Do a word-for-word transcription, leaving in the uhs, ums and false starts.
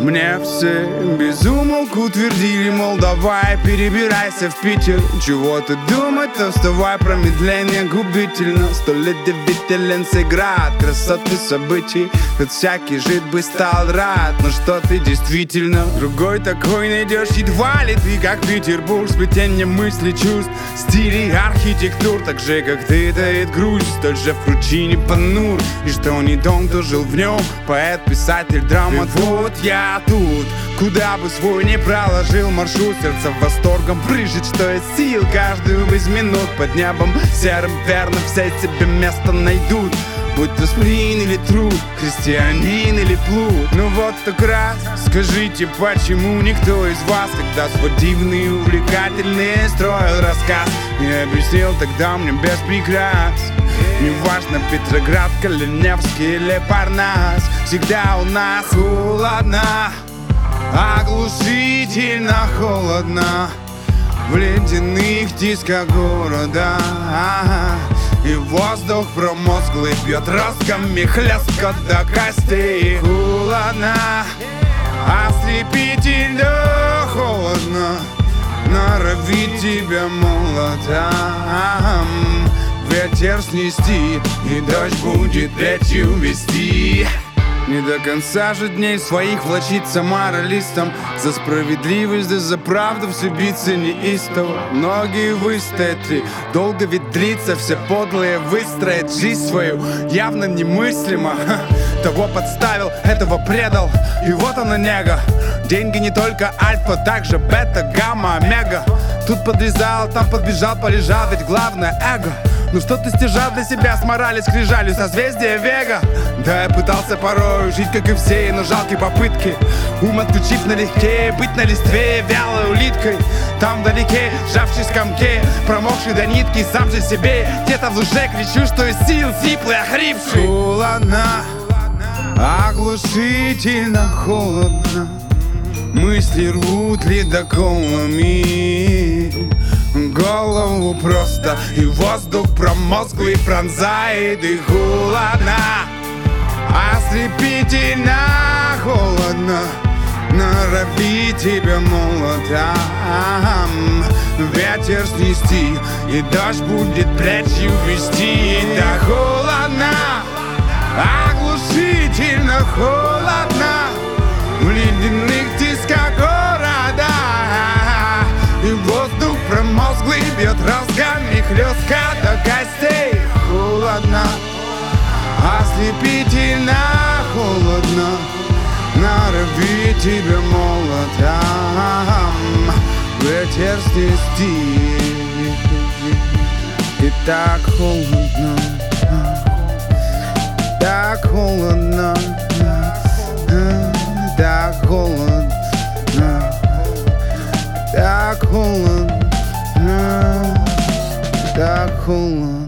Мне все безумолку твердили, мол, давай перебирайся в Питер. Чего ты думать, то вставай, промедление губительно. Сто лет удивителен сей град красоты событий. Тут всякий жид бы стал рад, но что ты действительно другой такой найдешь. Едва ли ты, как Петербург, сплетение мыслей, чувств, стилей, архитектур. Так же, как ты, таит грусть, столь же в кручине понур. И что не дом, кто жил в нем, поэт, писатель, драматург. Вот я тут, куда бы свой не проложил маршрут, сердце восторгом брызжет, что из сил. Каждую из минут под небом серым верно все себе место найдут. Будь то сплин или труд, христианин или плут. Ну вот так раз, скажите, почему никто из вас, когда свой дивный и увлекательный строил рассказ, не объяснил тогда мне без прикрас? Неважно, Петроград, Калиневский или Парнас, всегда у нас холодно, оглушительно холодно в ледяных тисках города. И воздух промозглый бьет росками хлестка до костей. Холодно, ослепительно холодно, норовит тебя молотом ветер снести, и дождь будет речью вести. Не до конца же дней своих влачиться моралистом, за справедливость да за правду все биться неистово. Многие выстоят ли, долго ведь длится, все подлые выстроят жизнь свою явно немыслимо. Ха, того подставил, этого предал, и вот она нега. Деньги не только альфа, также бета, гамма, омега. Тут подрезал, там подбежал, полежал, ведь главное эго. Ну что ты стяжал для себя с морали, скрижалью созвездия Вега? Да, я пытался порой жить, как и все, но жалкие попытки ум отключив налегке, быть на листве вялой улиткой. Там вдалеке, сжавшись в комке, промокший до нитки, сам же себе где-то в душе кричу, что из сил сиплый, охрипший. Холодно, оглушительно холодно, мысли рвут ледоколами голову просто, и воздух промозглый пронзает. И холодно, ослепительно холодно, норовит тебя молотом ветер снести, и дождь будет плечью вести. Да холодно, оглушительно холодно в ледяных тисках города. И воздух промозглый бьет розгами хлестка до костей. Холодно, ослепительно холодно, норовит тебя молотом ветер снести. И так холодно, так холодно, так холодно, так холодно, так холодно.